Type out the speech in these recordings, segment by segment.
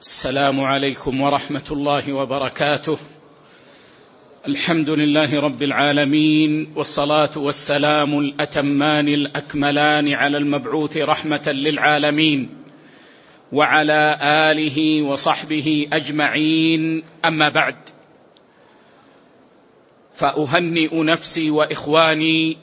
السلام عليكم ورحمة الله وبركاته. الحمد لله رب العالمين، والصلاة والسلام الأتمان الأكملان على المبعوث رحمة للعالمين وعلى آله وصحبه أجمعين. أما بعد، فأهنئ نفسي وإخواني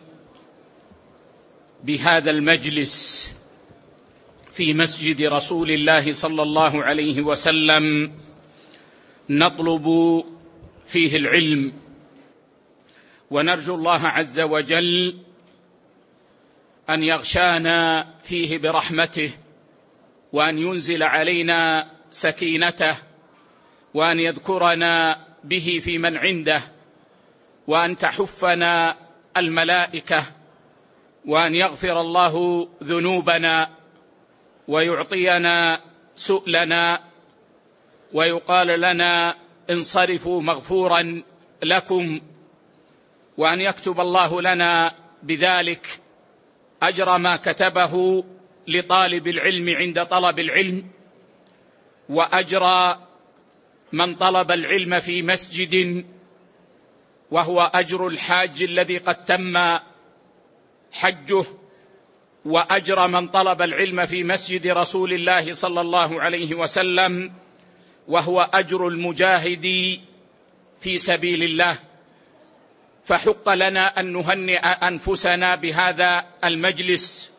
بهذا المجلس في مسجد رسول الله صلى الله عليه وسلم نطلب فيه العلم، ونرجو الله عز وجل أن يغشانا فيه برحمته، وأن ينزل علينا سكينته، وأن يذكرنا به في من عنده، وأن تحفنا الملائكة، وأن يغفر الله ذنوبنا ويعطينا سؤلنا، ويقال لنا انصرفوا مغفورا لكم، وأن يكتب الله لنا بذلك أجر ما كتبه لطالب العلم عند طلب العلم، وأجر من طلب العلم في مسجد، وهو أجر الحاج الذي قد تم حجه، وأجر من طلب العلم في مسجد رسول الله صلى الله عليه وسلم، وهو أجر المجاهد في سبيل الله. فحق لنا أن نهنئ أنفسنا بهذا المجلس،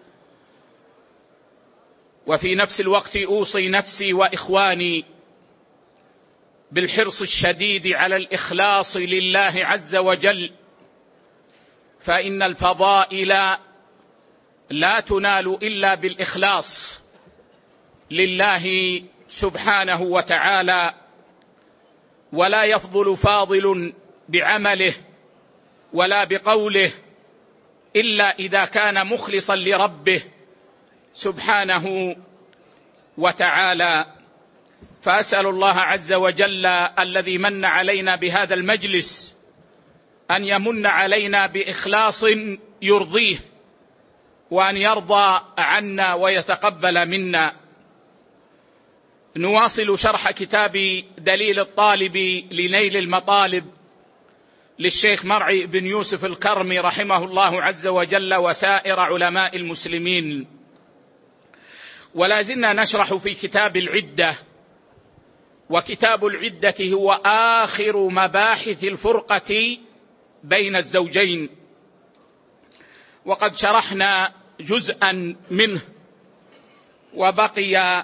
وفي نفس الوقت أوصي نفسي وإخواني بالحرص الشديد على الإخلاص لله عز وجل، فإن الفضائل لا تنال إلا بالإخلاص لله سبحانه وتعالى، ولا يفضل فاضل بعمله ولا بقوله إلا إذا كان مخلصا لربه سبحانه وتعالى. فأسأل الله عز وجل الذي من علينا بهذا المجلس أن يمن علينا بإخلاص يرضيه، وأن يرضى عنا ويتقبل منا. نواصل شرح كتاب دليل الطالب لنيل المطالب للشيخ مرعي بن يوسف الكرمي رحمه الله عز وجل وسائر علماء المسلمين، ولا زلنا نشرح في كتاب العدة، وكتاب العدة هو آخر مباحث الفرقة بين الزوجين، وقد شرحنا جزءا منه، وبقي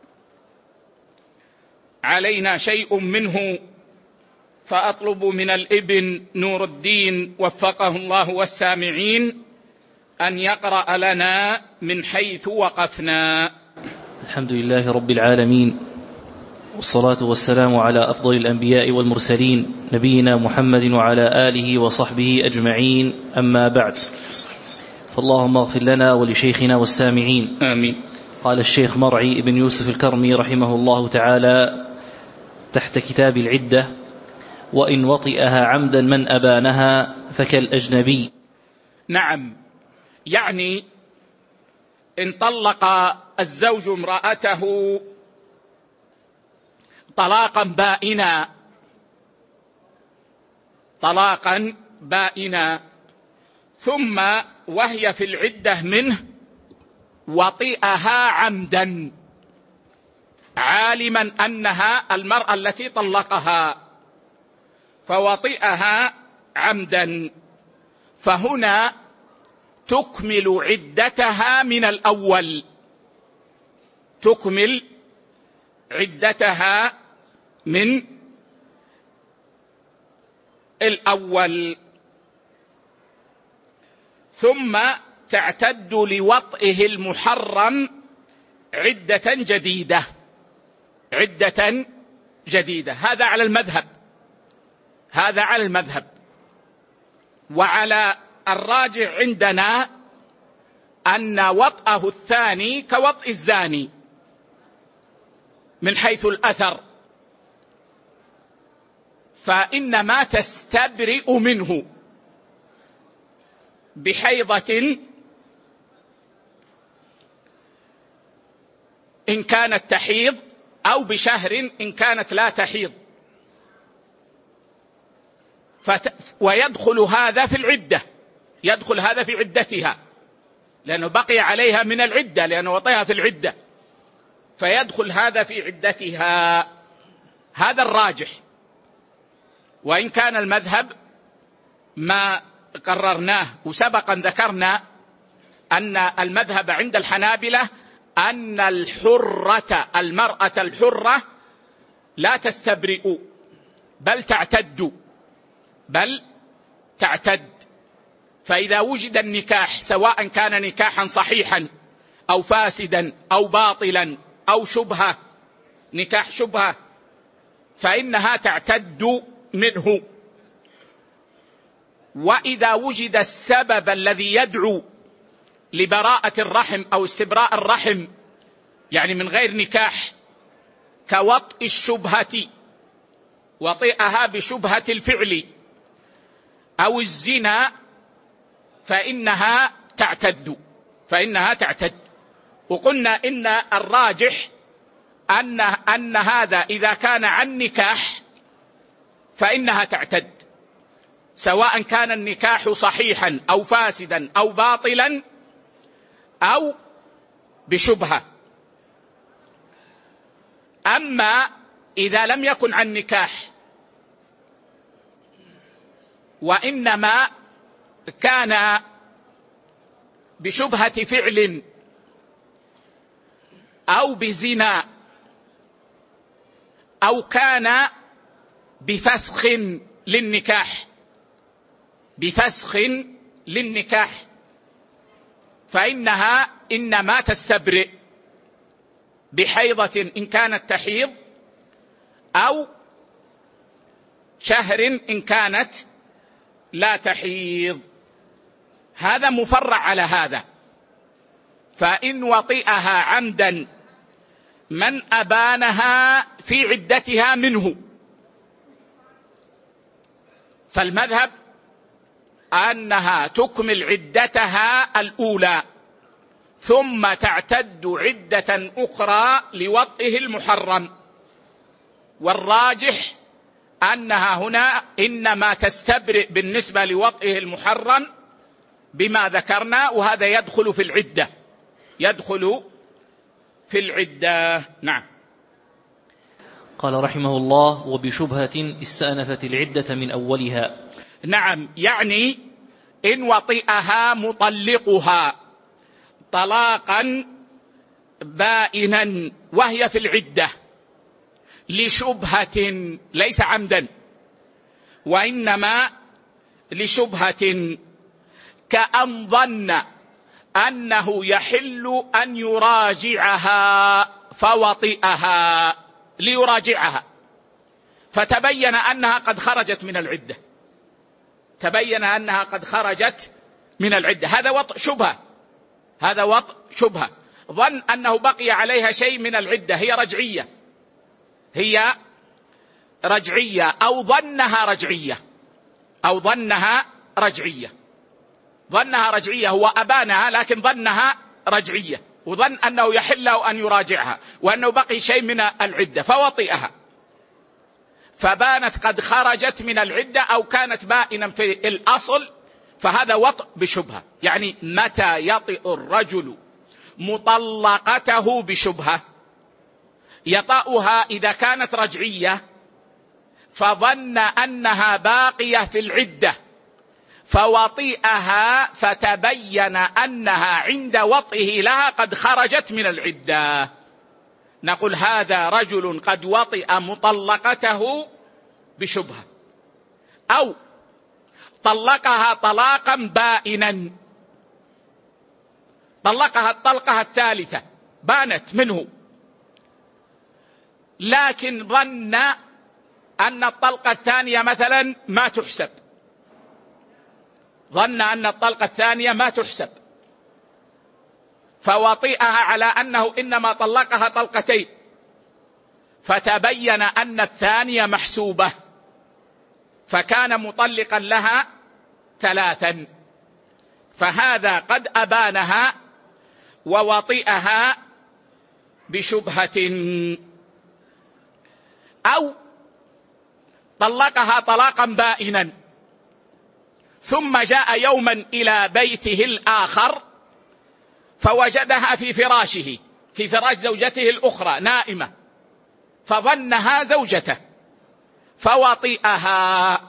علينا شيء منه، فأطلب من الابن نور الدين وفقه الله والسامعين أن يقرأ لنا من حيث وقفنا. الحمد لله رب العالمين، والصلاة والسلام على أفضل الأنبياء والمرسلين، نبينا محمد وعلى آله وصحبه أجمعين. أما بعد، فاللهم اغفر لنا ولشيخنا والسامعين. آمين. قال الشيخ مرعي بن يوسف الكرمي رحمه الله تعالى تحت كتاب العدة: وإن وطئها عمدا من أبانها فكالأجنبي. نعم، يعني إن طلق الزوج امرأته طلاقا بائنا ثم وهي في العدة منه وطئها عمدا، عالما أنها المرأة التي طلقها، فوطئها عمدا، فهنا تكمل عدتها من الأول، تكمل عدتها من الأول، ثم تعتد لوطئه المحرم عدة جديدة. هذا على المذهب. وعلى الراجع عندنا أن وطئه الثاني كوطئ الزاني من حيث الأثر، فإنما تستبرئ منه بحيضة إن كانت تحيض أو بشهر إن كانت لا تحيض. ويدخل هذا في العدة، يدخل هذا في عدتها لأنه بقي عليها من العدة، لأنه وطئها في العدة، فيدخل هذا في عدتها. هذا الراجح. وإن كان المذهب ما قررناه وسبقا ذكرنا أن المذهب عند الحنابلة أن المرأة الحرة لا تستبرئ بل تعتد. فإذا وجد النكاح سواء كان نكاحا صحيحا أو فاسدا أو باطلا أو شبهة، نكاح شبهة، فإنها تعتد منه. وإذا وجد السبب الذي يدعو لبراءة الرحم أو استبراء الرحم، يعني من غير نكاح، كوطئ الشبهة، وطئها بشبهة الفعل أو الزنا، فإنها تعتد. وقلنا إن الراجح أن هذا إذا كان عن نكاح فإنها تعتد، سواء كان النكاح صحيحا أو فاسدا أو باطلا أو بشبهة. أما إذا لم يكن عن نكاح وإنما كان بشبهة فعل أو بزنا أو كان بفسخ للنكاح، فإنها إنما تستبرئ بحيضة إن كانت تحيض أو شهر إن كانت لا تحيض. هذا مفرع على هذا. فإن وطئها عمدا من أبانها في عدتها منه، فالمذهب أنها تكمل عدتها الأولى ثم تعتد عدة أخرى لوطئه المحرم. والراجح أنها هنا إنما تستبرئ بالنسبة لوطئه المحرم بما ذكرنا، وهذا يدخل في العدة. نعم. قال رحمه الله: وبشبهة استأنفت العدة من أولها. نعم، يعني إن وطئها مطلقها طلاقا بائنا وهي في العدة لشبهة، ليس عمدا وإنما لشبهة، كأن ظن أنه يحل أن يراجعها فوطئها ليراجعها، فتبين أنها قد خرجت من العدة، هذا وطئ شبهة. ظن أنه بقي عليها شيء من العدة، هي رجعية أو ظنها رجعية، هو أبانها لكن ظنها رجعية، وظن أنه يحل أن يراجعها وأنه بقي شيء من العدة فوطئها، فبانت قد خرجت من العدة أو كانت بائنا في الأصل، فهذا وطئ بشبهة. يعني متى يطئ الرجل مطلقته بشبهة؟ يطأها إذا كانت رجعية فظن أنها باقية في العدة فوطئها، فتبين أنها عند وطئه لها قد خرجت من العدة، نقول هذا رجل قد وطئ مطلقته بشبهة، أو طلقها طلاقا بائنا، طلقها الطلقة الثالثة بانت منه، لكن ظن أن الطلقة الثانية مثلا ما تحسب، فوطئها على أنه إنما طلقها طلقتين، فتبين أن الثانية محسوبة، فكان مطلقا لها 3، فهذا قد أبانها ووطئها بشبهة. أو طلقها طلاقا بائنا ثم جاء يوما إلى بيته الآخر فوجدها في فراشه، في فراش زوجته الأخرى نائمة، فظنها زوجته فوطئها،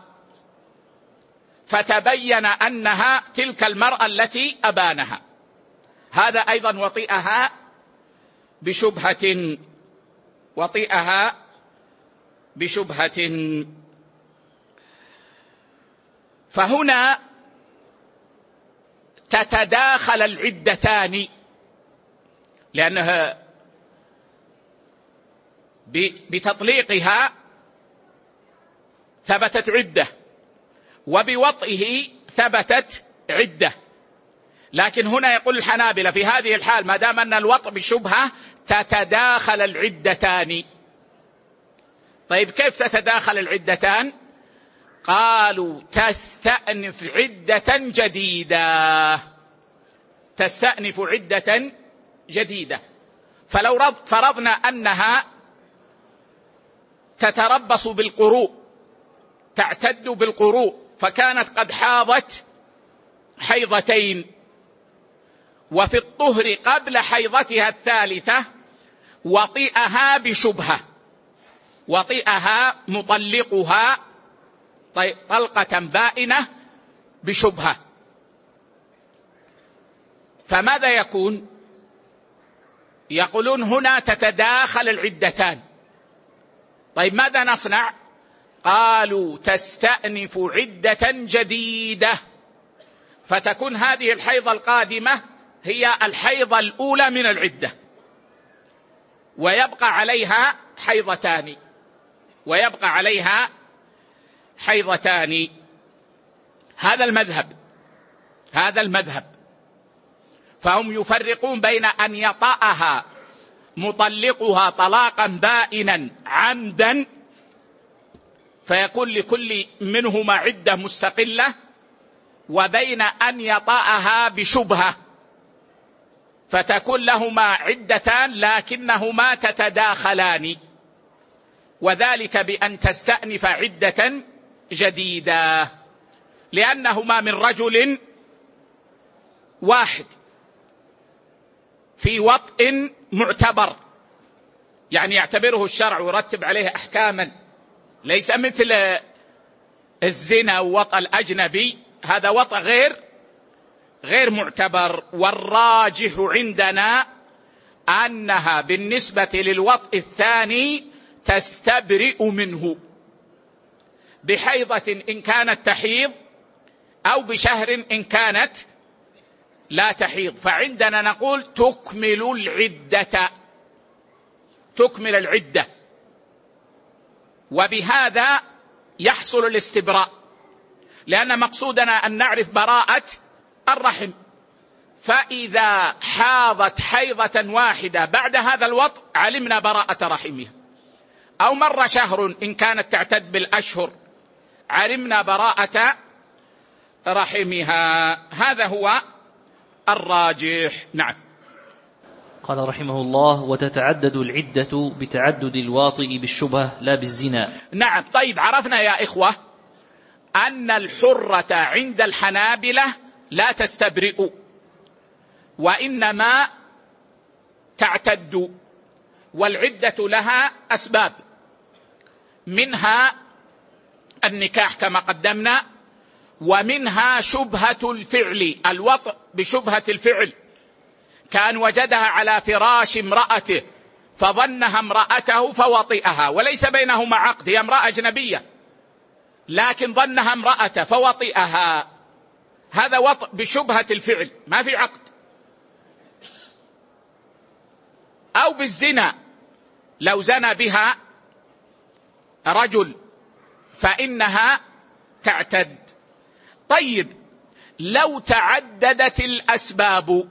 فتبين أنها تلك المرأة التي أبانها، هذا أيضا وطئها بشبهة، وطئها بشبهة. فهنا تتداخل العدتان، لأنها بتطليقها ثبتت عدة وبوطئه ثبتت عدة، لكن هنا يقول الحنابلة في هذه الحال ما دام أن الوطء بشبهة تتداخل العدتان. طيب كيف تتداخل العدتان؟ قالوا تستأنف عدة جديدة، تستأنف عدة جديدة. فلو فرضنا أنها تتربص بالقروء، تعتد بالقروء، فكانت قد حاضت حيضتين، وفي الطهر قبل حيضتها الثالثة وطئها بشبهة، وطئها مطلقها طلقة بائنة بشبهة، فماذا يكون؟ يقولون هنا تتداخل العدتان. طيب ماذا نصنع؟ قالوا تستأنف عدة جديدة، فتكون هذه الحيضة القادمة هي الحيضة الأولى من العدة، ويبقى عليها حيضتان، ويبقى عليها حيضتان. هذا المذهب، هذا المذهب. فهم يفرقون بين أن يطأها مطلقها طلاقا بائنا عمدا فيكون لكل منهما عدة مستقلة، وبين أن يطأها بشبهة فتكون لهما عدتان لكنهما تتداخلان، وذلك بأن تستأنف عدة جديدة، لأنهما من رجل واحد في وطء معتبر، يعني يعتبره الشرع ويرتب عليه أحكاما، ليس مثل الزنا ووطء الأجنبي، هذا وطء غير معتبر. والراجح عندنا أنها بالنسبة للوطء الثاني تستبرئ منه بحيضة إن كانت تحيض أو بشهر إن كانت لا تحيض. فعندنا نقول تكمل العدة، تكمل العدة، وبهذا يحصل الاستبراء، لأن مقصودنا أن نعرف براءة الرحم. فإذا حاضت حيضة واحدة بعد هذا الوطء علمنا براءة رحمها، أو مر شهر إن كانت تعتد بالأشهر علمنا براءة رحمها. هذا هو الراجح. نعم. قال رحمه الله: وتتعدد العدة بتعدد الواطئ بالشبهة لا بالزنا. نعم. طيب عرفنا يا إخوة أن الحرة عند الحنابلة لا تستبرئ، وإنما تعتد، والعدة لها أسباب، منها النكاح كما قدمنا، ومنها شبهة الفعل، الوطء بشبهة الفعل، كان وجدها على فراش امرأته فظنها امرأته فوطئها، وليس بينهما عقد، هي امرأة أجنبية لكن ظنها امرأته فوطئها، هذا وطء بشبهة الفعل ما في عقد. أو بالزنا، لو زنى بها رجل فإنها تعتد. طيب لو تعددت الأسباب،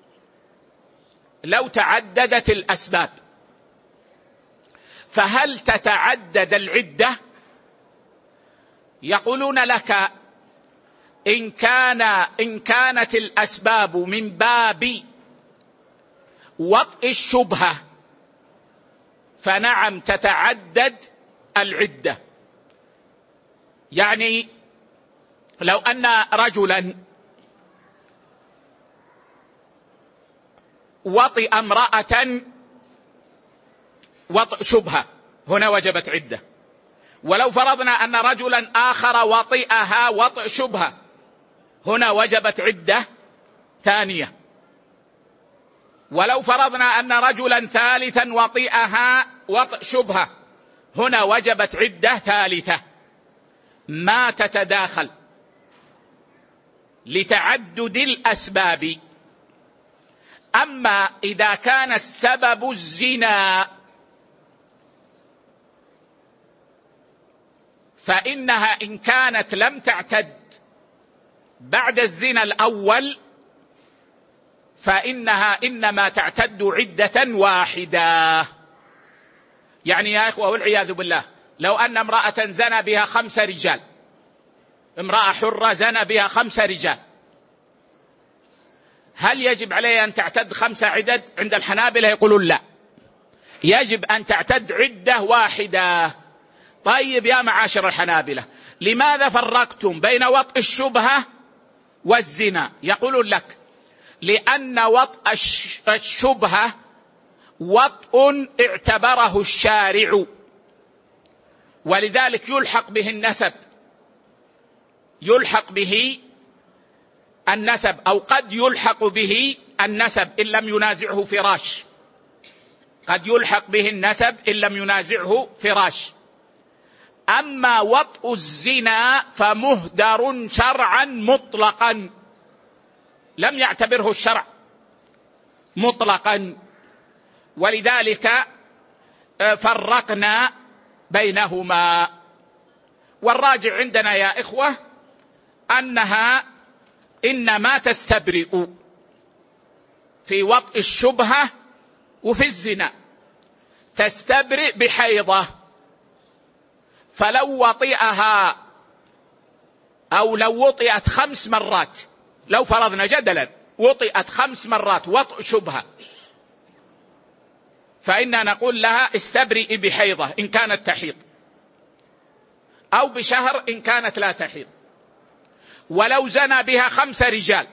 لو تعددت الأسباب فهل تتعدد العدة؟ يقولون لك إن كانت الأسباب من باب وطئ الشبهة فنعم تتعدد العدة. يعني لو أن رجلا وطئ امرأة وطئ شبهة، هنا وجبت عدة. ولو فرضنا أن رجلا آخر وطئها وطئ شبهة، هنا وجبت عدة ثانية. ولو فرضنا أن رجلا ثالثا وطئها وطئ شبهة، هنا وجبت عدة ثالثة. ما تتداخل لتعدد الأسباب. أما إذا كان السبب الزنا فإنها إن كانت لم تعتد بعد الزنا الأول فإنها إنما تعتد عدة واحدة. يعني يا إخوة والعياذ بالله، لو أن امرأة زنى بها 5 رجال، امرأة حرة زنى بها 5 رجال، هل يجب عليها أن تعتد 5 عدد؟ عند الحنابلة يقولون لا، يجب أن تعتد عدة واحدة. طيب يا معاشر الحنابلة، لماذا فرقتم بين وطء الشبهة والزنا؟ يقولون لك لأن وطء الشبهة وطء اعتبره الشارع، ولذلك يلحق به النسب، يلحق به النسب، أو قد يلحق به النسب إن لم ينازعه فراش، قد يلحق به النسب إن لم ينازعه فراش. أما وطء الزنا فمهدر شرعا مطلقا، لم يعتبره الشرع مطلقا، ولذلك فرقنا بينهما. والراجع عندنا يا إخوة أنها إنما تستبرئ في وطء الشبهة وفي الزنا، تستبرئ بحيضة. فلو وطئها أو لو وطئت 5 مرات، لو فرضنا جدلا وطئت 5 مرات وطء شبهة، فإننا نقول لها استبرئي بحيضة إن كانت تحيض، أو بشهر إن كانت لا تحيض. ولو زنى بها 5 رجال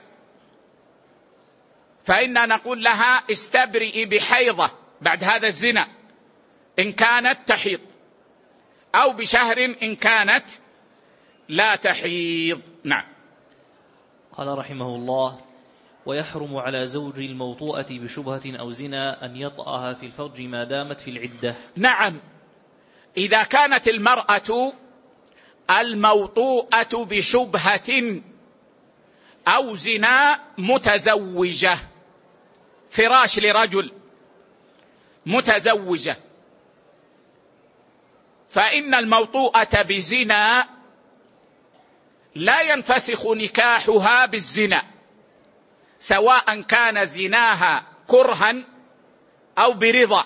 فإننا نقول لها استبرئي بحيضة بعد هذا الزنا إن كانت تحيض، أو بشهر إن كانت لا تحيض. نعم. قال رحمه الله: ويحرم على زوج الموطوءة بشبهة أو زنا أن يطأها في الفرج ما دامت في العدة. نعم، إذا كانت المرأة الموطوءة بشبهة أو زنا متزوجة، فراش لرجل متزوجة، فإن الموطوءة بزنا لا ينفسخ نكاحها بالزنا، سواء كان زناها كرها أو برضا،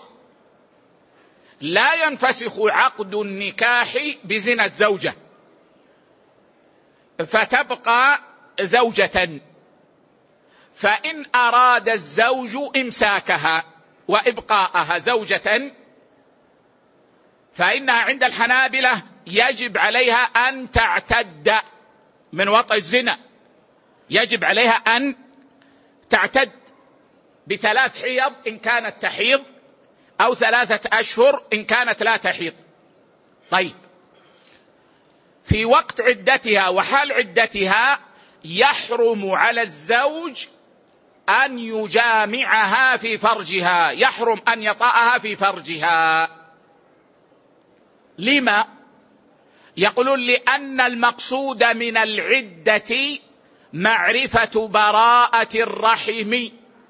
لا ينفسخ عقد النكاح بزنا الزوجة، فتبقى زوجة. فإن أراد الزوج إمساكها وإبقاءها زوجة فإنها عند الحنابلة يجب عليها أن تعتد من وطء الزنا، يجب عليها أن تعتد ب3 حيض إن كانت تحيض، أو 3 أشهر إن كانت لا تحيض. طيب، في وقت عدتها وحال عدتها يحرم على الزوج أن يجامعها في فرجها، يحرم أن يطأها في فرجها. لما؟ يقولون لأن المقصود من العدة معرفة براءة الرحم،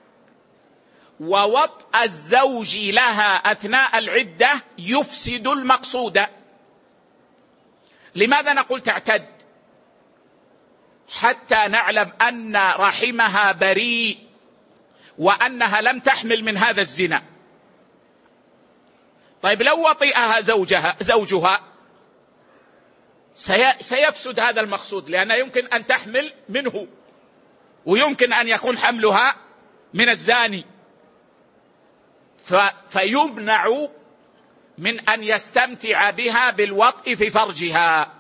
ووطأ الزوج لها أثناء العدة يفسد المقصود. لماذا نقول تعتد؟ حتى نعلم أن رحمها بريء وأنها لم تحمل من هذا الزنا. طيب، لو وطئها زوجها سيفسد هذا المقصود، لأن يمكن أن تحمل منه ويمكن أن يكون حملها من الزاني، فيمنع من أن يستمتع بها بالوطء في فرجها،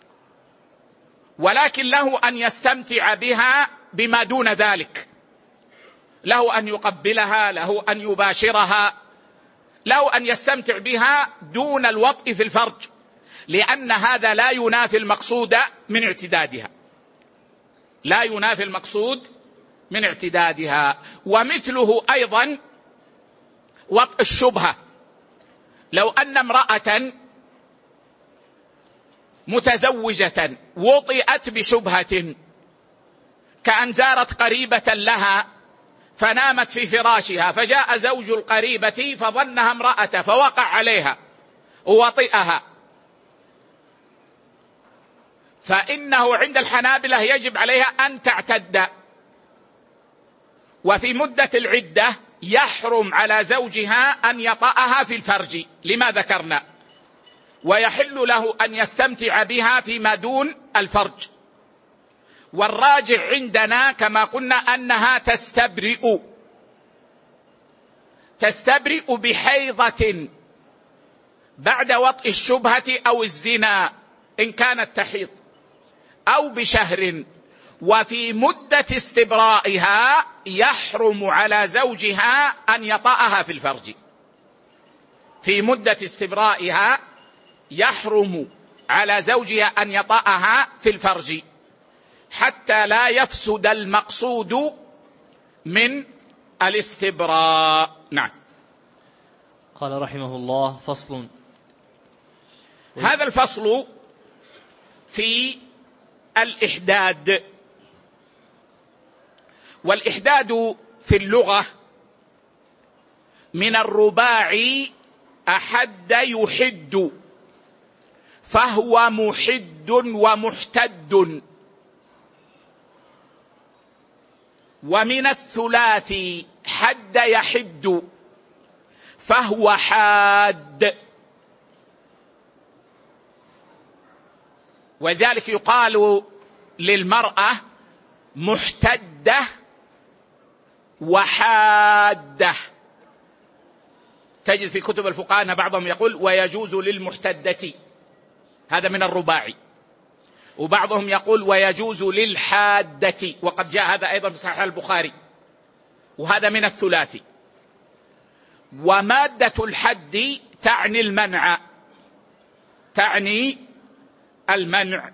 ولكن له أن يستمتع بها بما دون ذلك، له أن يقبلها، له أن يباشرها، له أن يستمتع بها دون الوطء في الفرج، لأن هذا لا ينافي المقصود من اعتدادها، لا ينافي المقصود من اعتدادها. ومثله أيضا وطء الشبهة. لو أن امرأة متزوجة وطئت بشبهة، كأن زارت قريبة لها فنامت في فراشها، فجاء زوج القريبة فظنها امرأة فوقع عليها ووطئها، فإنه عند الحنابلة يجب عليها أن تعتد، وفي مدة العدة يحرم على زوجها أن يطأها في الفرج لما ذكرنا، ويحل له أن يستمتع بها فيما دون الفرج. والراجع عندنا كما قلنا أنها تستبرئ بحيضة بعد وطء الشبهة أو الزنا إن كانت تحيض، أو بشهر، وفي مدة استبرائها يحرم على زوجها أن يطأها في الفرج. في مدة استبرائها يحرم على زوجها أن يطأها في الفرج حتى لا يفسد المقصود من الاستبراء. نعم. قال رحمه الله: فصل. هذا الفصل في الإحداد. والإحداد في اللغة من الرباعي أحد يحد، فهو محد ومحتد. ومن الثلاثي حد يحد، فهو حاد. وذلك يقال للمرأة محتدة وحادة. تجد في كتب الفقهاء أن بعضهم يقول ويجوز للمحتدة، هذا من الرباعي، وبعضهم يقول ويجوز للحادة، وقد جاء هذا أيضا في صحيح البخاري، وهذا من الثلاثي. ومادة الحد تعني المنع، تعني المنع.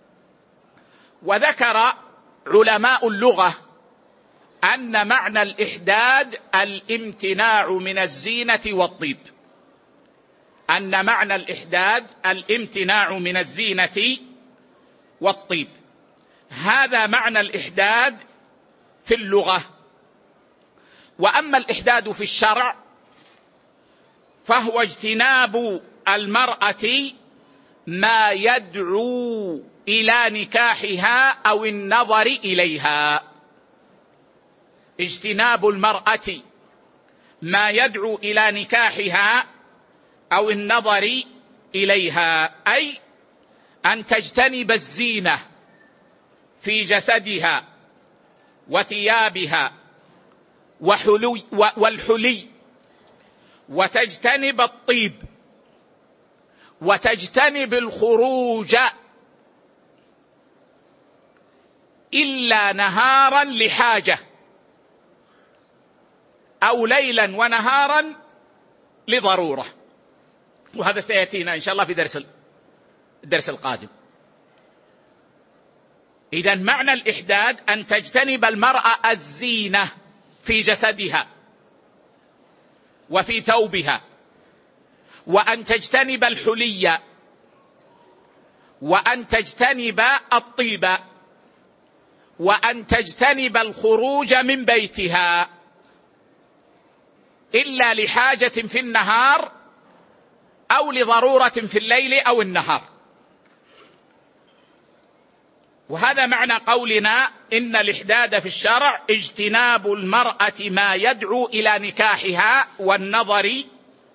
وذكر علماء اللغة أن معنى الإحداد الامتناع من الزينة والطيب، أن معنى الإحداد الامتناع من الزينة والطيب. هذا معنى الإحداد في اللغة. وأما الإحداد في الشرع فهو اجتناب المرأة ما يدعو إلى نكاحها أو النظر إليها. اجتناب المرأة ما يدعو إلى نكاحها أو النظر إليها، أي أن تجتنب الزينة في جسدها وثيابها والحلي، وتجتنب الطيب، وتجتنب الخروج إلا نهارا لحاجة، أو ليلا ونهارا لضرورة. وهذا سيأتينا إن شاء الله في الدرس القادم. إذن معنى الإحداد أن تجتنب المرأة الزينة في جسدها وفي ثوبها، وأن تجتنب الحلي، وأن تجتنب الطيب، وأن تجتنب الخروج من بيتها إلا لحاجة في النهار أو لضرورة في الليل أو النهار. وهذا معنى قولنا إن الإحداد في الشرع اجتناب المرأة ما يدعو إلى نكاحها والنظر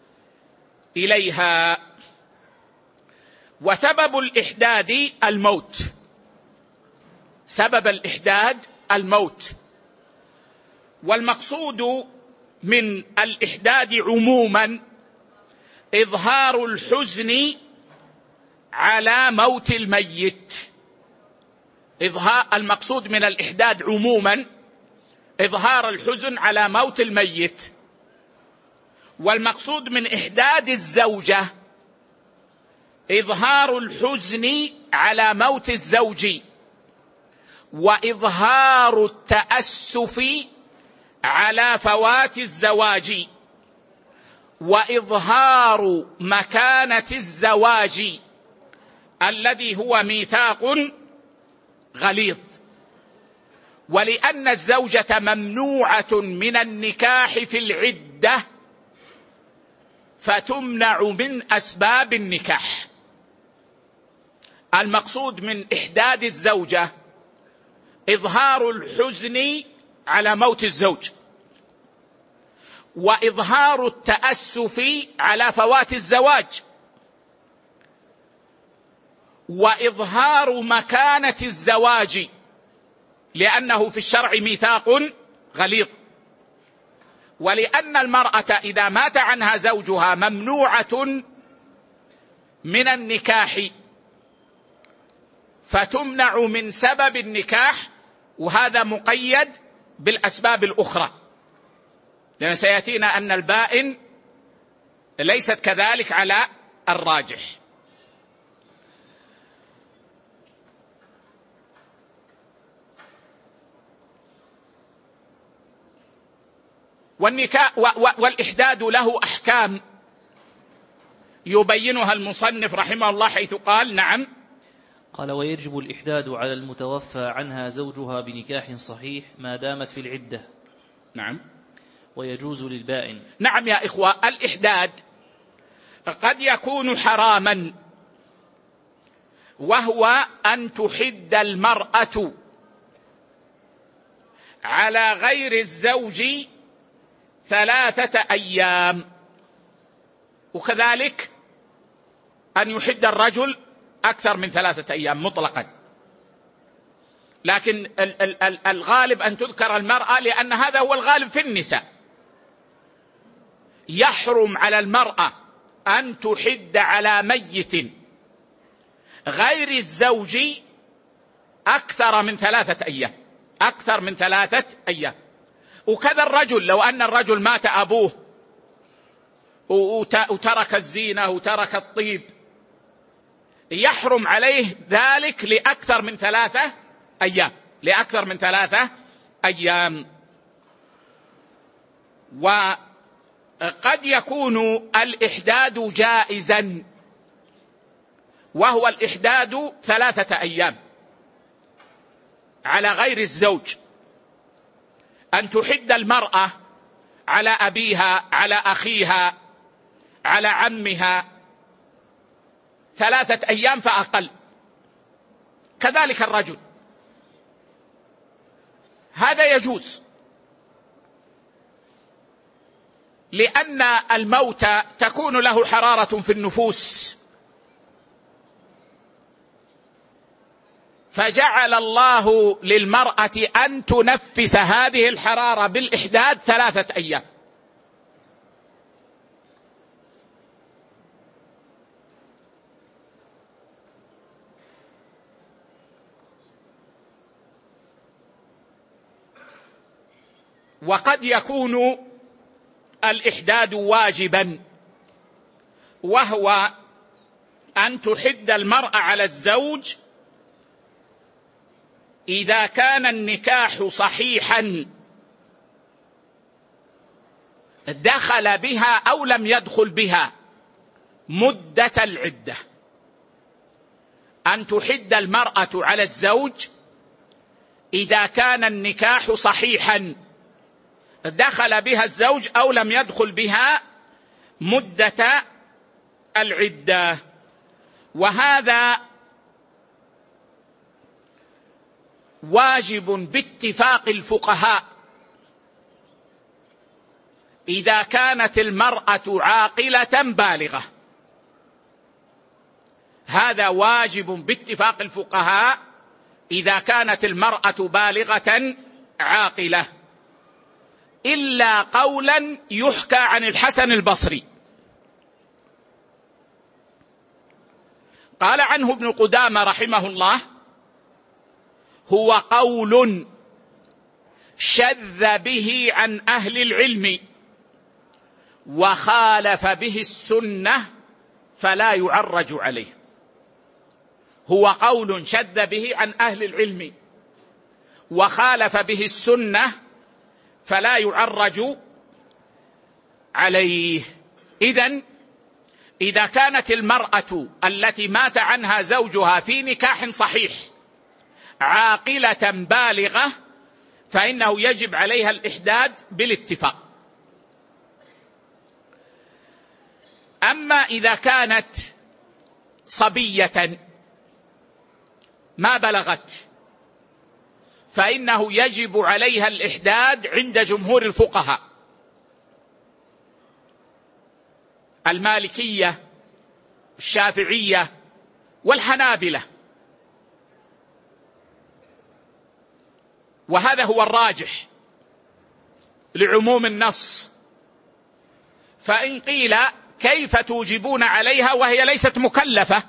إليها. وسبب الإحداد الموت، سبب الإحداد الموت. والمقصود من الإحداد عموما إظهار الحزن على موت الميت. المقصود من الإحداد عموما إظهار الحزن على موت الميت، والمقصود من إحداد الزوجة إظهار الحزن على موت الزوج، وإظهار التأسف على فوات الزواج، وإظهار مكانة الزواج الذي هو ميثاق غليظ. ولأن الزوجة ممنوعة من النكاح في العدة فتمنع من أسباب النكاح. المقصود من إحداد الزوجة إظهار الحزن على موت الزوج، وإظهار التأسف على فوات الزواج، وإظهار مكانة الزواج لأنه في الشرع ميثاق غليظ. ولأن المرأة إذا مات عنها زوجها ممنوعة من النكاح فتمنع من سبب النكاح، وهذا مقيد بالأسباب الأخرى، لأن سيأتينا أن البائن ليست كذلك على الراجح. والإحداد له أحكام يبينها المصنف رحمه الله، حيث قال: نعم، قال: ويجب الإحداد على المتوفى عنها زوجها بنكاح صحيح ما دامت في العدة. نعم. ويجوز للبائن. نعم يا إخوة، الإحداد قد يكون حراما، وهو أن تحد المرأة على غير الزوج 3 أيام، وكذلك أن يحد الرجل أكثر من 3 أيام مطلقا، لكن الغالب أن تذكر المرأة لأن هذا هو الغالب في النساء. يحرم على المرأة أن تحد على ميت غير الزوج أكثر من 3 أيام، أكثر من 3 أيام. وكذا الرجل، لو أن الرجل مات أبوه وترك الزينة وترك الطيب، يحرم عليه ذلك لأكثر من 3 أيام، لأكثر من 3 أيام. وقد يكون الإحداد جائزا، وهو الإحداد 3 أيام على غير الزوج، أن تحد المرأة على أبيها، على أخيها، على عمها 3 أيام فأقل، كذلك الرجل، هذا يجوز، لأن الموت تكون له حرارة في النفوس، فجعل الله للمرأة أن تنفس هذه الحرارة بالإحداد 3 أيام. وقد يكون الإحداد واجبا، وهو أن تحد المرأة على الزوج إذا كان النكاح صحيحا دخل بها أو لم يدخل بها مدة العدة. أن تحد المرأة على الزوج إذا كان النكاح صحيحا دخل بها الزوج أو لم يدخل بها مدة العدة. وهذا واجب باتفاق الفقهاء إذا كانت المرأة عاقلة بالغة، هذا واجب باتفاق الفقهاء إذا كانت المرأة بالغة عاقلة، إلا قولا يحكى عن الحسن البصري، قال عنه ابن قدامة رحمه الله: هو قول شذ به عن أهل العلم وخالف به السنة فلا يعرج عليه. هو قول شذ به عن أهل العلم وخالف به السنة فلا يعرج عليه. إذا كانت المرأة التي مات عنها زوجها في نكاح صحيح عاقلة بالغة فإنه يجب عليها الإحداد بالاتفاق. أما إذا كانت صبية ما بلغت فإنه يجب عليها الإحداد عند جمهور الفقهاء المالكية الشافعية والحنابلة، وهذا هو الراجح لعموم النص. فإن قيل كيف توجبون عليها وهي ليست مكلفة؟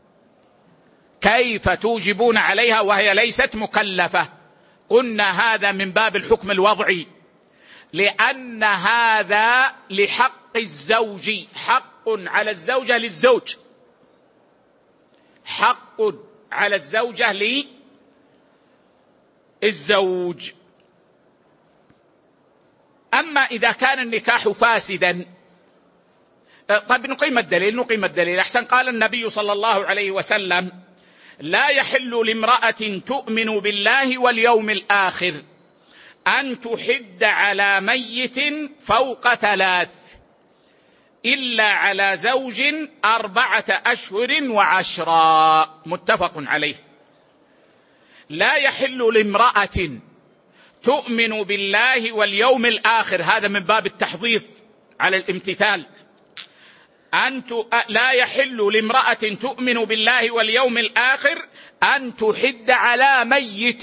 كيف توجبون عليها وهي ليست مكلفة؟ قلنا هذا من باب الحكم الوضعي، لأن هذا لحق الزوج، حق على الزوجة للزوج، حق على الزوجة للزوج. أما إذا كان النكاح فاسدا، طيب نقيم الدليل أحسن. قال النبي صلى الله عليه وسلم: لا يحل لامرأة تؤمن بالله واليوم الآخر أن تحد على ميت فوق 3 إلا على زوج 4 أشهر و10. متفق عليه. لا يحل لامرأة تؤمن بالله واليوم الآخر، هذا من باب التحضيض على الامتثال. لا يحل لامرأة تؤمن بالله واليوم الآخر أن تحد على ميت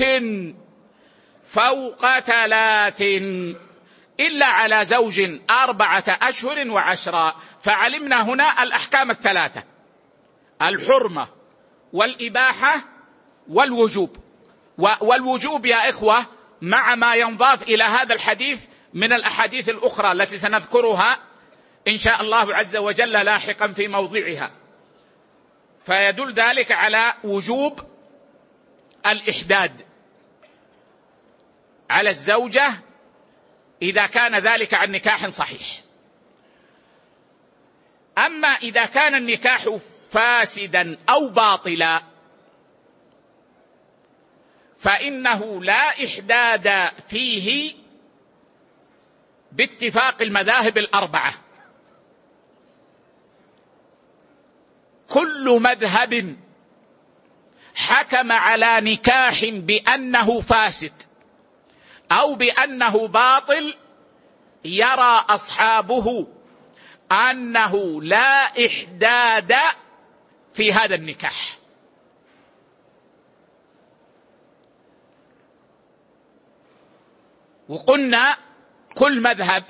فوق 3 إلا على زوج 4 أشهر و10. فعلمنا هنا الأحكام 3: الحرمة والإباحة والوجوب. والوجوب يا إخوة مع ما ينضاف إلى هذا الحديث من الأحاديث الأخرى التي سنذكرها إن شاء الله عز وجل لاحقا في موضعها، فيدل ذلك على وجوب الإحداد على الزوجة إذا كان ذلك عن نكاح صحيح. أما إذا كان النكاح فاسدا أو باطلا فإنه لا إحداد فيه باتفاق المذاهب الأربعة. كل مذهب حكم على نكاح بأنه فاسد أو بأنه باطل يرى أصحابه أنه لا إحداد في هذا النكاح. وقلنا كل مذهب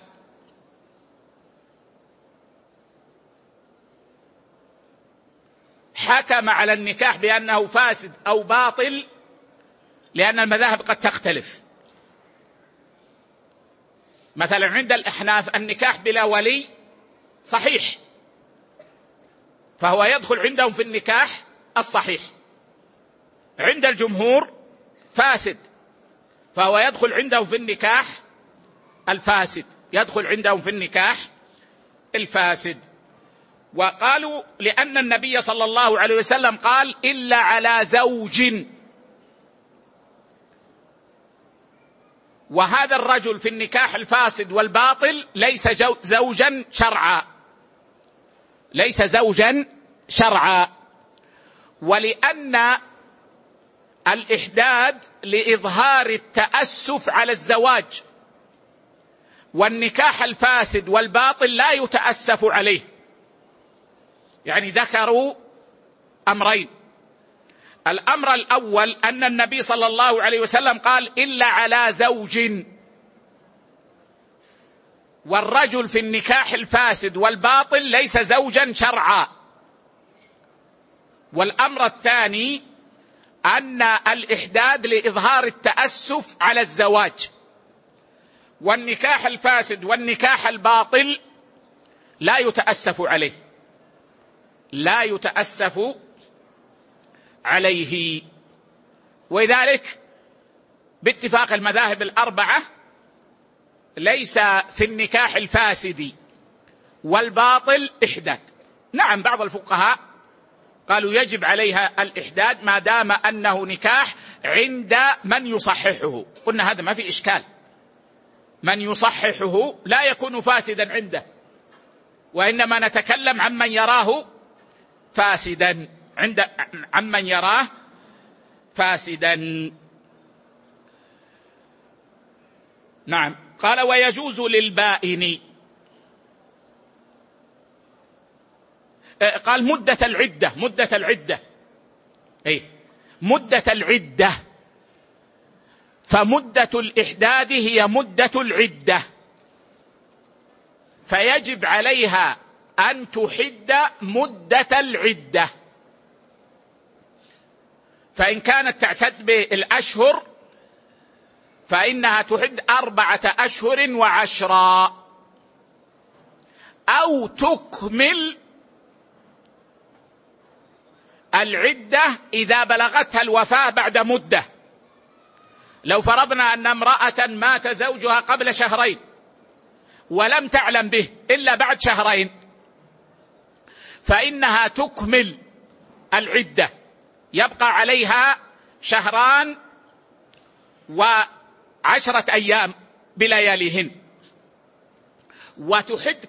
حكم على النكاح بأنه فاسد أو باطل لأن المذاهب قد تختلف. مثلا عند الأحناف النكاح بلا ولي صحيح، فهو يدخل عندهم في النكاح الصحيح. عند الجمهور فاسد، فهو يدخل عندهم في النكاح الفاسد، يدخل عندهم في النكاح الفاسد. وقالوا لأن النبي صلى الله عليه وسلم قال: إلا على زوج. وهذا الرجل في النكاح الفاسد والباطل ليس زوجا شرعا، ليس زوجا شرعا. ولأن الإحداد لإظهار التأسف على الزواج، والنكاح الفاسد والباطل لا يتأسف عليه. يعني ذكروا أمرين: الأمر الأول أن النبي صلى الله عليه وسلم قال: إلا على زوج. والرجل في النكاح الفاسد والباطل ليس زوجا شرعا، والأمر الثاني أن الإحداد لإظهار التأسف على الزواج، والنكاح الفاسد والنكاح الباطل لا يتأسف عليه، لا يتأسف عليه. ولذلك باتفاق المذاهب الأربعة ليس في النكاح الفاسد والباطل إحداد. نعم، بعض الفقهاء قالوا يجب عليها الإحداد ما دام أنه نكاح عند من يصححه. قلنا هذا ما في إشكال، من يصححه لا يكون فاسدا عنده، وإنما نتكلم عمن يراه فاسدا، عمن يراه فاسدا. نعم. قال ويجوز للبائن، قال مدة العدة، مدة العدة، فمدة الإحداد هي مدة العدة، فيجب عليها أن تحد مدة العدة. فإن كانت تعتد بالأشهر فإنها تحد 4 أشهر و10، أو تكمل العدة إذا بلغتها الوفاة بعد مدة. لو فرضنا أن امرأة مات زوجها قبل 2 شهر ولم تعلم به إلا بعد 2 شهر، فإنها تكمل العدة، يبقى عليها 2 و10 أيام بلياليهن، وتحد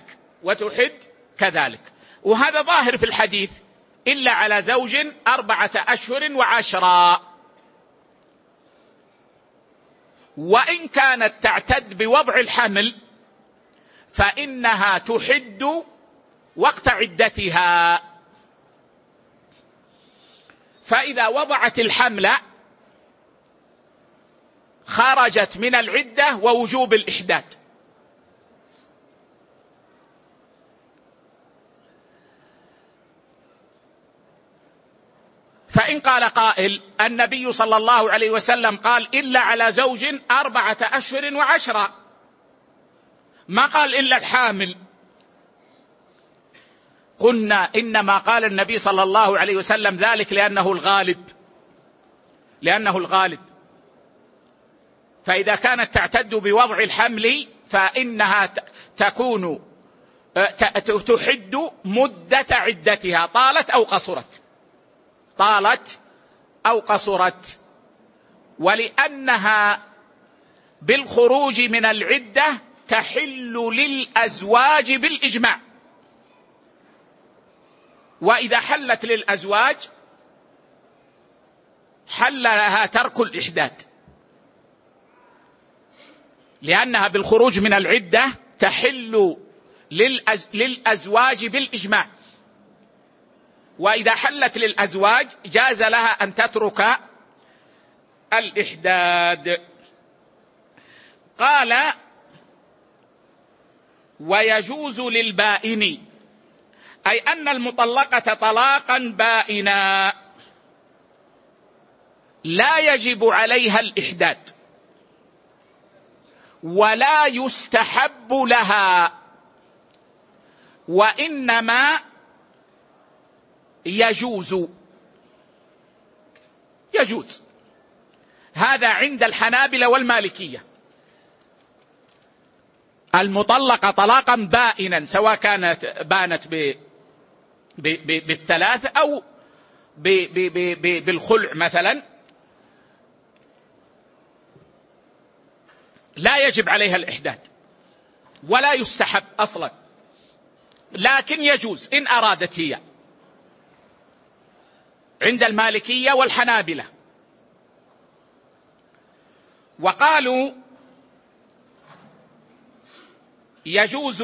كذلك. وهذا ظاهر في الحديث: إلا على زوج 4 أشهر و10. وإن كانت تعتد بوضع الحمل فإنها تحد وقت عدتها. فإذا وضعت الحمل خرجت من العدة ووجوب الإحداد. فإن قال قائل: النبي صلى الله عليه وسلم قال إلا على زوج 4 أشهر و10، ما قال إلا الحامل. قلنا إنما قال النبي صلى الله عليه وسلم ذلك لأنه الغالب. فإذا كانت تعتد بوضع الحمل فإنها تكون تحد مدة عدتها، طالت أو قصرت. ولأنها بالخروج من العدة تحل للأزواج بالإجماع، وإذا حلت للأزواج حل لها ترك الإحداد، لأنها بالخروج من العدة تحل للأزواج بالإجماع، وإذا حلت للأزواج جاز لها أن تترك الإحداد. قال: ويجوز للبائن، أي أن المطلقة طلاقا بائنا لا يجب عليها الإحداد ولا يستحب لها، وإنما يجوز. هذا عند الحنابلة والمالكية. المطلقة طلاقا بائنا سواء بانت بالثلاث أو بالخلع مثلا لا يجب عليها الإحداد ولا يستحب أصلا، لكن يجوز إن أرادت هي، عند المالكية والحنابلة. وقالوا يجوز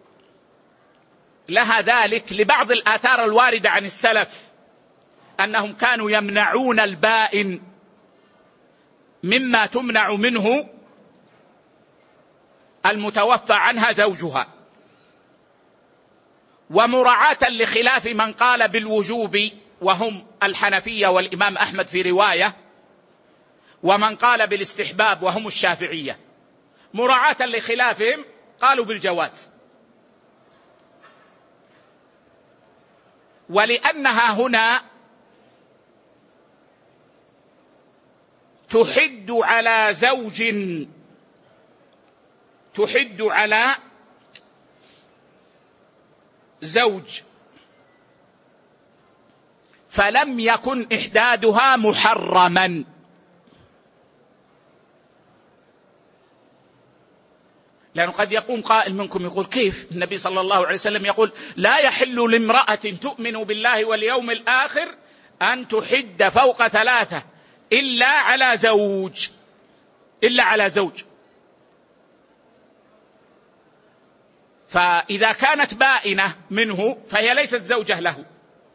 لها ذلك لبعض الآثار الواردة عن السلف أنهم كانوا يمنعون البائن مما تمنع منه المتوفى عنها زوجها، ومراعاة لخلاف من قال بالوجوب وهم الحنفية والإمام أحمد في رواية، ومن قال بالاستحباب وهم الشافعية، مراعاة لخلافهم قالوا بالجواز. ولأنها هنا تحد على زوج، فلم يكن إحدادها محرما. لأنه قد يقوم قائل منكم يقول كيف النبي صلى الله عليه وسلم يقول لا يحل لامرأة تؤمن بالله واليوم الآخر أن تحد فوق 3 إلا على زوج. فإذا كانت بائنة منه فهي ليست زوجة له،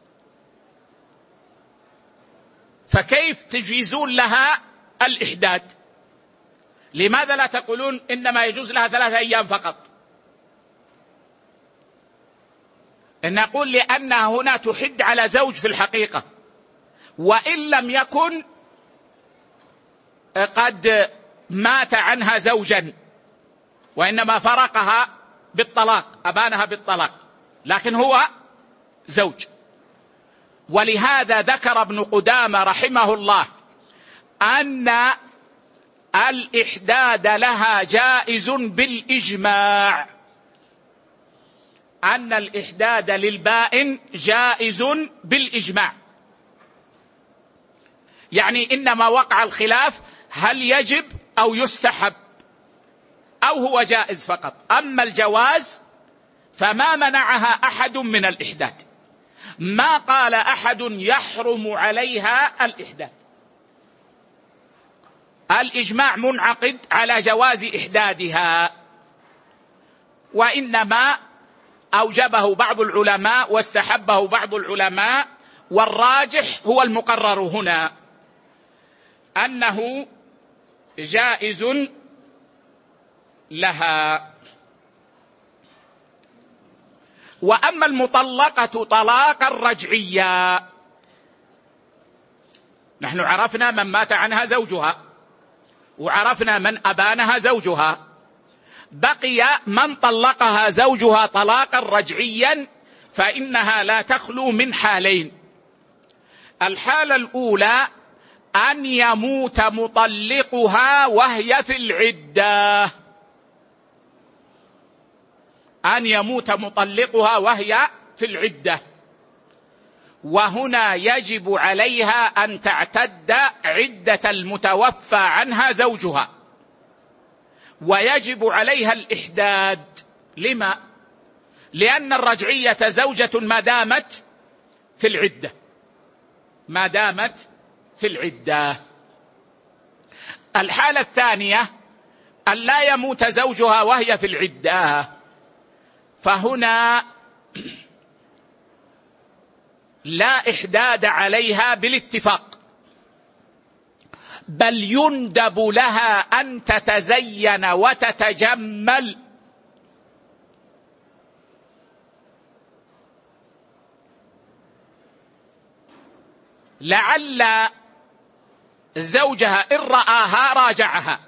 فكيف تجيزون لها الإحداد؟ لماذا لا تقولون إنما يجوز لها 3 أيام فقط؟ نقول لأنها هنا تحد على زوج في الحقيقة، وإن لم يكن قد مات عنها زوجا وإنما فرقها بالطلاق، أبانها بالطلاق، لكن هو زوج. ولهذا ذكر ابن قدامة رحمه الله أن الإحداد لها جائز بالإجماع، أن الإحداد للبائن جائز بالإجماع. يعني إنما وقع الخلاف هل يجب أو يستحب أو هو جائز فقط. أما الجواز فما منعها أحد من الإحداد، ما قال أحد يحرم عليها الإحداد. الإجماع منعقد على جواز إحدادها، وإنما أوجبه بعض العلماء واستحبه بعض العلماء، والراجح هو المقرر هنا أنه جائز لها. وأما المطلقة طلاقا رجعيا، نحن عرفنا من مات عنها زوجها، وعرفنا من أبانها زوجها، بقي من طلقها زوجها طلاقا رجعيا، فإنها لا تخلو من حالين. الحالة الأولى أن يموت مطلقها وهي في العدة، أن يموت مطلقها وهي في العدة، وهنا يجب عليها أن تعتد عدة المتوفى عنها زوجها، ويجب عليها الإحداد. لما؟ لأن الرجعية زوجة ما دامت في العدة، ما دامت في العدة. الحالة الثانية أن لا يموت زوجها وهي في العدة، فهنا لا إحداد عليها بالاتفاق، بل يندب لها أن تتزين وتتجمل، لعل زوجها إن رآها راجعها.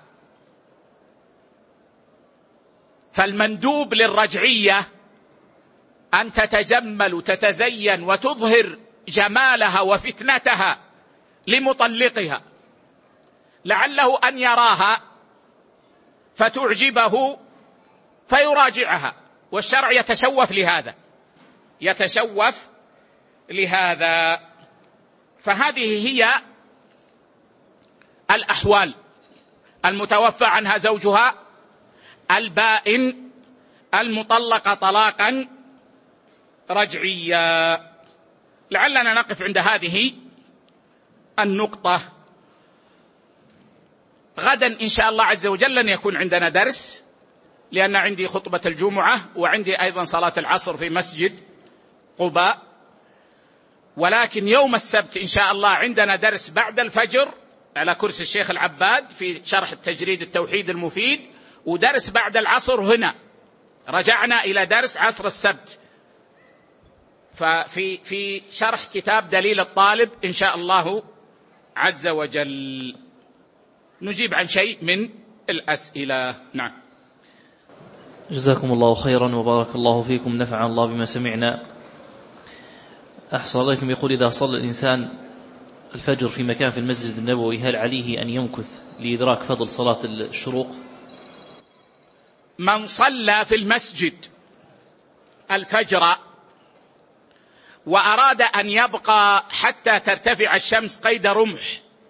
فالمندوب للرجعية أن تتجمل وتتزين وتظهر جمالها وفتنتها لمطلقها، لعله أن يراها فتعجبه فيراجعها، والشرع يتشوف لهذا. فهذه هي الأحوال: المتوفى عنها زوجها، البائن، المطلقة طلاقا رجعيا. لعلنا نقف عند هذه النقطة. غدا إن شاء الله عز وجل لن يكون عندنا درس، لأن عندي خطبة الجمعة وعندي أيضا صلاة العصر في مسجد قباء. ولكن يوم السبت إن شاء الله عندنا درس بعد الفجر على كرسي الشيخ العباد في شرح التجريد التوحيد المفيد، ودرس بعد العصر هنا. رجعنا إلى درس عصر السبت، في شرح كتاب دليل الطالب إن شاء الله عز وجل نجيب عن شيء من الأسئلة. نعم. جزاكم الله خيرا وبارك الله فيكم، نفع الله بما سمعنا. أحسن عليكم. يقول: إذا صلى الإنسان الفجر في مكان في المسجد النبوي هل عليه أن يمكث لإدراك فضل صلاة الشروق؟ من صلى في المسجد الفجر وأراد أن يبقى حتى ترتفع الشمس قيد رمح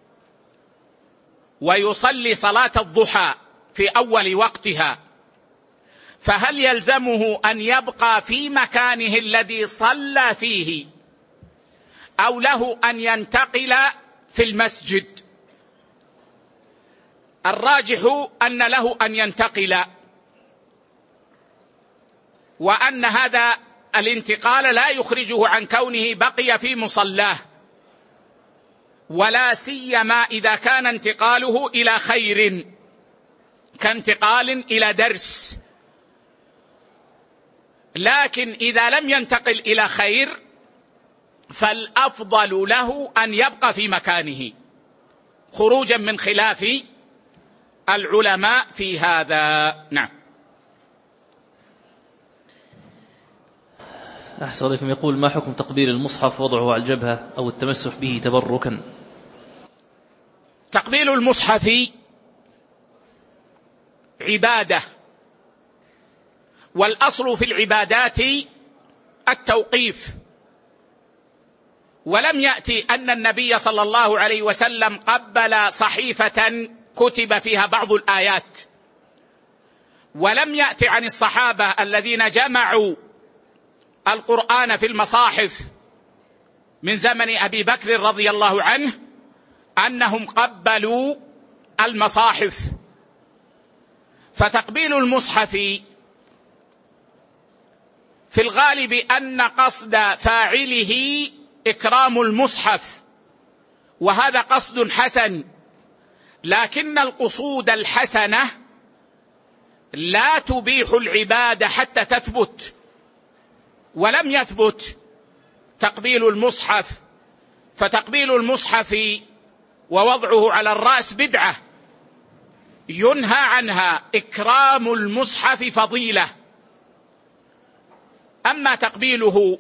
ويصلي صلاة الضحى في أول وقتها، فهل يلزمه أن يبقى في مكانه الذي صلى فيه أو له أن ينتقل في المسجد؟ الراجح أن له أن ينتقل، وأن هذا الانتقال لا يخرجه عن كونه بقي في مصلاه، ولا سيما إذا كان انتقاله إلى خير كانتقال إلى درس. لكن إذا لم ينتقل إلى خير فالأفضل له أن يبقى في مكانه، خروجا من خلاف العلماء في هذا. نعم. أحسن عليكم. يقول: ما حكم تقبيل المصحف وضعه على الجبهة أو التمسح به تبركا؟ تقبيل المصحف عبادة، والأصل في العبادات التوقيف، ولم يأتي أن النبي صلى الله عليه وسلم قبل صحيفة كتب فيها بعض الآيات، ولم يأتي عن الصحابة الذين جمعوا القرآن في المصاحف من زمن أبي بكر رضي الله عنه أنهم قبلوا المصاحف. فتقبيل المصحف في الغالب أن قصد فاعله إكرام المصحف، وهذا قصد حسن، لكن القصود الحسنة لا تبيح العبادة حتى تثبت، ولم يثبت تقبيل المصحف. فتقبيل المصحف ووضعه على الرأس بدعة ينهى عنها، إكرام المصحف فضيلة. أما تقبيله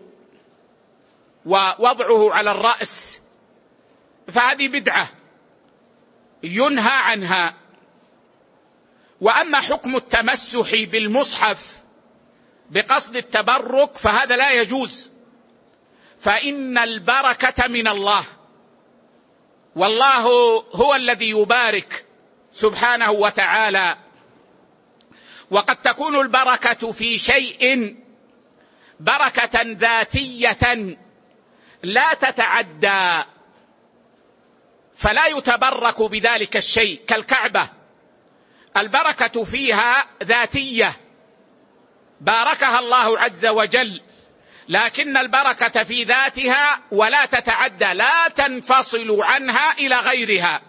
ووضعه على الرأس فهذه بدعة ينهى عنها. وأما حكم التمسح بالمصحف بقصد التبرك فهذا لا يجوز، فإن البركة من الله، والله هو الذي يبارك سبحانه وتعالى. وقد تكون البركة في شيء بركة ذاتية لا تتعدى، فلا يتبرك بذلك الشيء، كالكعبة البركة فيها ذاتية باركها الله عز وجل، لكن البركة في ذاتها ولا تتعدى، لا تنفصل عنها إلى غيرها.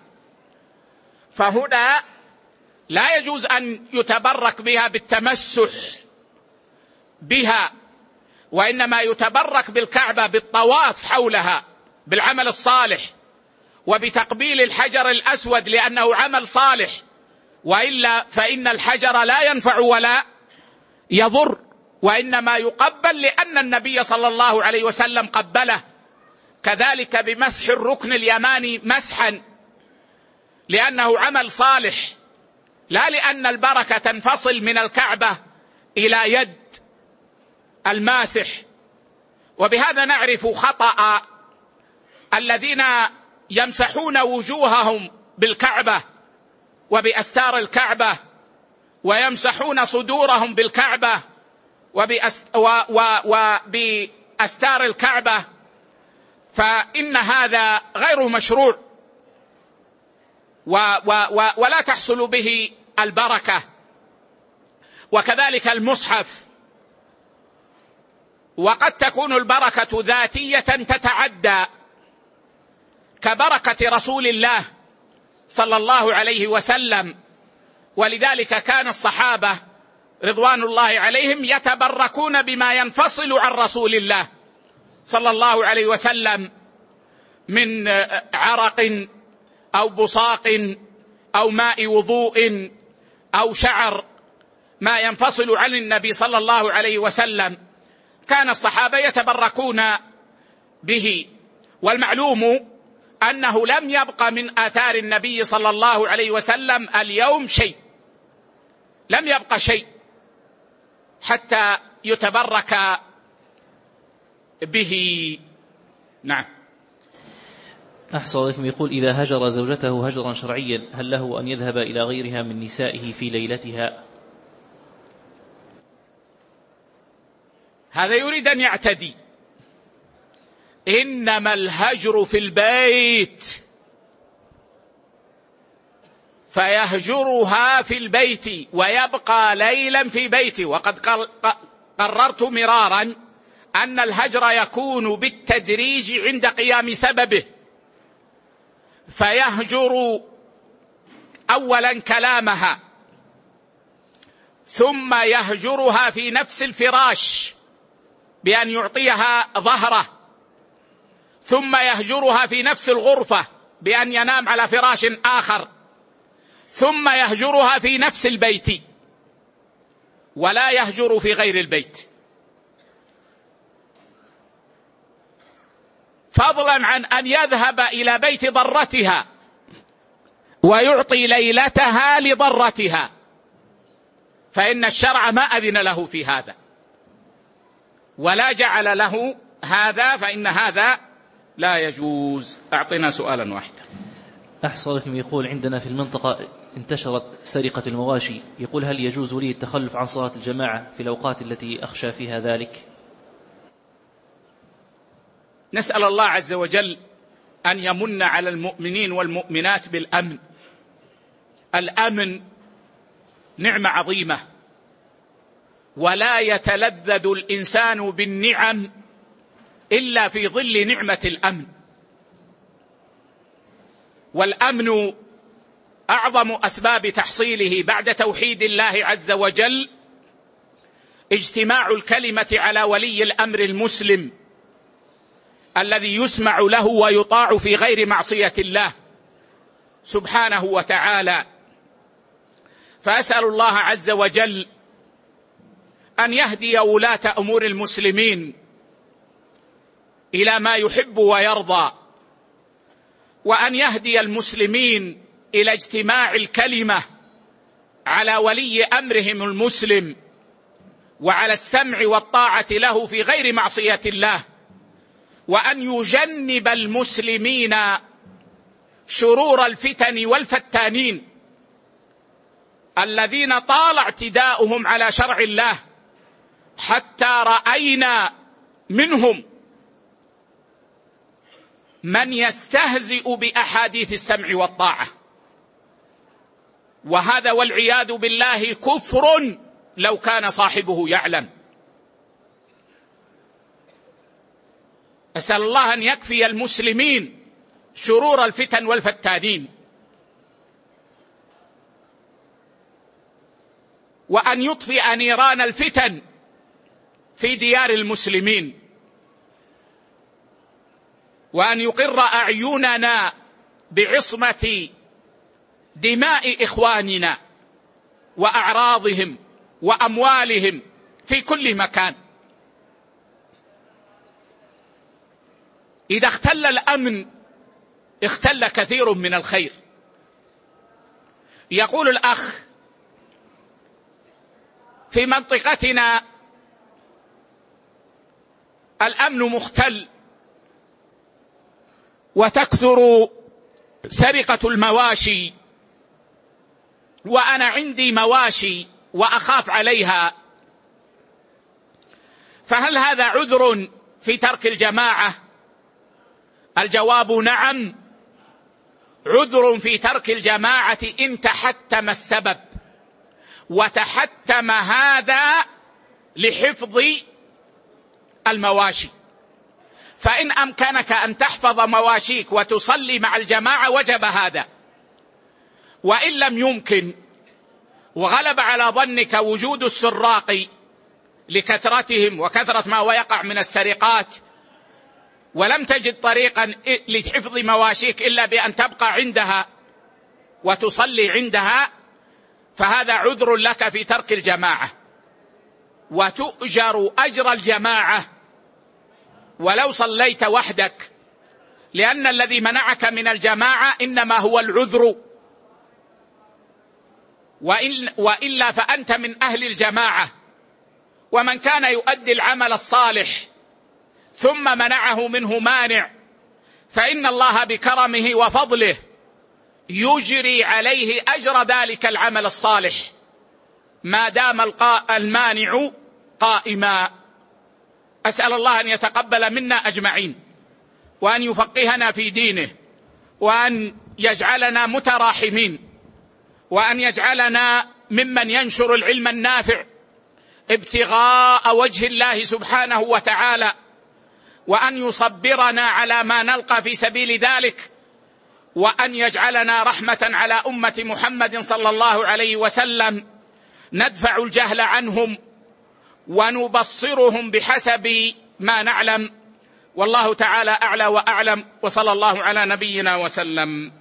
فهنا لا يجوز أن يتبرك بها بالتمسح بها، وإنما يتبرك بالكعبة بالطواف حولها بالعمل الصالح، وبتقبيل الحجر الأسود لأنه عمل صالح، وإلا فإن الحجر لا ينفع ولا يضر، وإنما يقبل لأن النبي صلى الله عليه وسلم قبله. كذلك بمسح الركن اليماني مسحا لأنه عمل صالح، لا لأن البركة تنفصل من الكعبة إلى يد الماسح. وبهذا نعرف خطأ الذين يمسحون وجوههم بالكعبة وبأستار الكعبة، ويمسحون صدورهم بالكعبة وبأستار الكعبة، فإن هذا غير مشروع ولا تحصل به البركة. وكذلك المصحف، وقد تكون البركة ذاتية تتعدى كبركة رسول الله صلى الله عليه وسلم، ولذلك كان الصحابة رضوان الله عليهم يتبركون بما ينفصل عن رسول الله صلى الله عليه وسلم من عرق أو بصاق أو ماء وضوء أو شعر ما ينفصل عن النبي صلى الله عليه وسلم، كان الصحابة يتبركون به. والمعلوم أنه لم يبق من آثار النبي صلى الله عليه وسلم اليوم شيء، لم يبق شيء حتى يتبرك به. نعم. أحسن عليكم. يقول: إذا هجر زوجته هجرا شرعيا هل له أن يذهب إلى غيرها من نسائه في ليلتها؟ هذا يريد أن يعتدي. إنما الهجر في البيت، فيهجرها في البيت ويبقى ليلا في بيته. وقد قررت مرارا أن الهجر يكون بالتدريج عند قيام سببه، فيهجر أولا كلامها، ثم يهجرها في نفس الفراش بأن يعطيها ظهره، ثم يهجرها في نفس الغرفة بأن ينام على فراش آخر، ثم يهجرها في نفس البيت، ولا يهجر في غير البيت. فضلا عن أن يذهب إلى بيت ضرتها ويعطي ليلتها لضرتها، فإن الشرع ما أذن له في هذا ولا جعل له هذا، فإن هذا لا يجوز. أعطنا سؤالا واحدا. أحسن لكم. يقول: عندنا في المنطقة انتشرت سرقة المواشي، يقول: هل يجوز لي التخلف عن صلاة الجماعة في الأوقات التي أخشى فيها ذلك؟ نسأل الله عز وجل أن يمن على المؤمنين والمؤمنات بالأمن. الأمن نعمة عظيمة، ولا يتلذذ الإنسان بالنعم إلا في ظل نعمة الأمن. والأمن أعظم أسباب تحصيله بعد توحيد الله عز وجل اجتماع الكلمة على ولي الأمر المسلم الذي يسمع له ويطاع في غير معصية الله سبحانه وتعالى. فأسأل الله عز وجل أن يهدي ولاة أمور المسلمين إلى ما يحب ويرضى، وأن يهدي المسلمين إلى اجتماع الكلمة على ولي أمرهم المسلم وعلى السمع والطاعة له في غير معصية الله، وأن يجنب المسلمين شرور الفتن والفتانين الذين طال اعتداؤهم على شرع الله حتى رأينا منهم من يستهزئ بأحاديث السمع والطاعة، وهذا والعياذ بالله كفر لو كان صاحبه يعلم. أسأل الله أن يكفي المسلمين شرور الفتن والفتانين، وأن يطفئ نيران الفتن في ديار المسلمين، وأن يقر أعيننا بعصمة دماء إخواننا وأعراضهم وأموالهم في كل مكان. إذا اختل الأمن اختل كثير من الخير. يقول الأخ: في منطقتنا الأمن مختل وتكثر سرقة المواشي، وأنا عندي مواشي وأخاف عليها، فهل هذا عذر في ترك الجماعة؟ الجواب: نعم، عذر في ترك الجماعة إن تحتم السبب، وتحتم هذا لحفظ المواشي. فإن أمكنك أن تحفظ مواشيك وتصلي مع الجماعة وجب هذا، وإن لم يمكن وغلب على ظنك وجود السراق لكثرتهم وكثرة ما ويقع من السرقات ولم تجد طريقا لحفظ مواشيك إلا بأن تبقى عندها وتصلي عندها، فهذا عذر لك في ترك الجماعة، وتؤجر أجر الجماعة ولو صليت وحدك، لأن الذي منعك من الجماعة إنما هو العذر، وإلا فأنت من أهل الجماعة. ومن كان يؤدي العمل الصالح ثم منعه منه مانع، فإن الله بكرمه وفضله يجري عليه أجر ذلك العمل الصالح ما دام المانع قائما. أسأل الله أن يتقبل منا أجمعين، وأن يفقهنا في دينه، وأن يجعلنا متراحمين، وأن يجعلنا ممن ينشر العلم النافع ابتغاء وجه الله سبحانه وتعالى، وأن يصبرنا على ما نلقى في سبيل ذلك، وأن يجعلنا رحمة على أمة محمد صلى الله عليه وسلم، ندفع الجهل عنهم ونبصرهم بحسب ما نعلم. والله تعالى أعلى وأعلم، وصلى الله على نبينا وسلم.